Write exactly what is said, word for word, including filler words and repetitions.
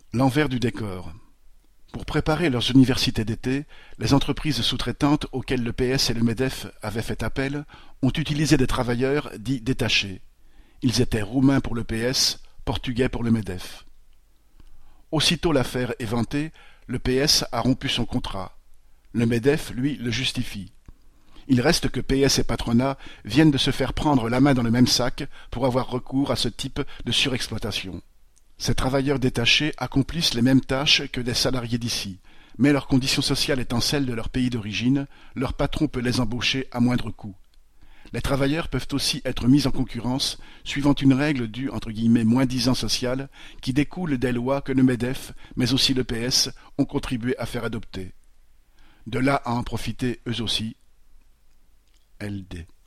L'envers du décor. Pour préparer leurs universités d'été, les entreprises sous-traitantes auxquelles le P S et le MEDEF avaient fait appel ont utilisé des travailleurs dits détachés. Ils étaient roumains pour le P S, portugais pour le MEDEF. Aussitôt l'affaire éventée, le P S a rompu son contrat. Le MEDEF, lui, le justifie. Il reste que P S et patronat viennent de se faire prendre la main dans le même sac pour avoir recours à ce type de surexploitation. Ces travailleurs détachés accomplissent les mêmes tâches que des salariés d'ici, mais leurs conditions sociales étant celles de leur pays d'origine, leur patron peut les embaucher à moindre coût. Les travailleurs peuvent aussi être mis en concurrence suivant une règle du entre guillemets moins-disant social qui découle des lois que le MEDEF, mais aussi le P S, ont contribué à faire adopter. De là à en profiter eux aussi. L D